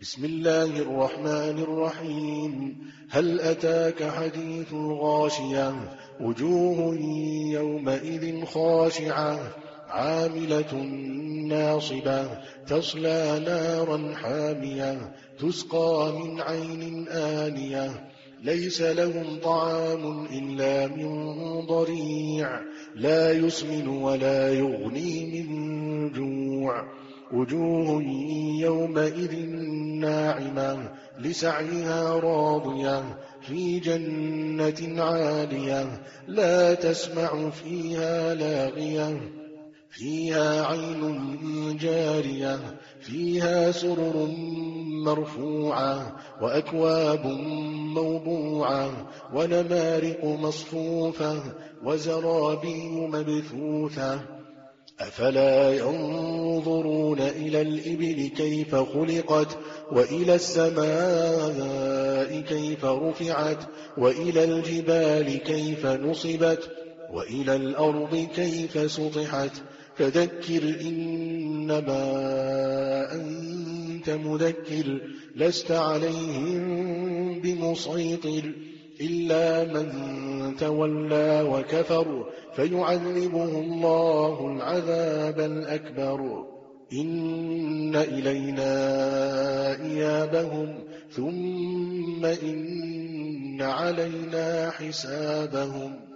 بسم الله الرحمن الرحيم. هل أتاك حديث الغاشية وجوه يومئذ خاشعة عاملة ناصبة تصلى نارا حامية تسقى من عين آنية ليس لهم طعام إلا من ضريع لا يسمن ولا يغني من جوع وجوه يومئذ ناعمة لسعيها راضية في جنة عالية لا تسمع فيها لاغية فيها عين جارية فيها سرر مرفوعة وأكواب موضوعة ونمارق مصفوفة وزرابي مبثوثة أفلا ينظرون إلى الإبل كيف خلقت وإلى السماء كيف رفعت وإلى الجبال كيف نصبت وإلى الأرض كيف سطحت فذكر إنما أنت مذكر لست عليهم بمسيطر إلا من تولى وكفر فيعذبه الله العذاب الأكبر إن إلينا إيابهم ثم إن علينا حسابهم.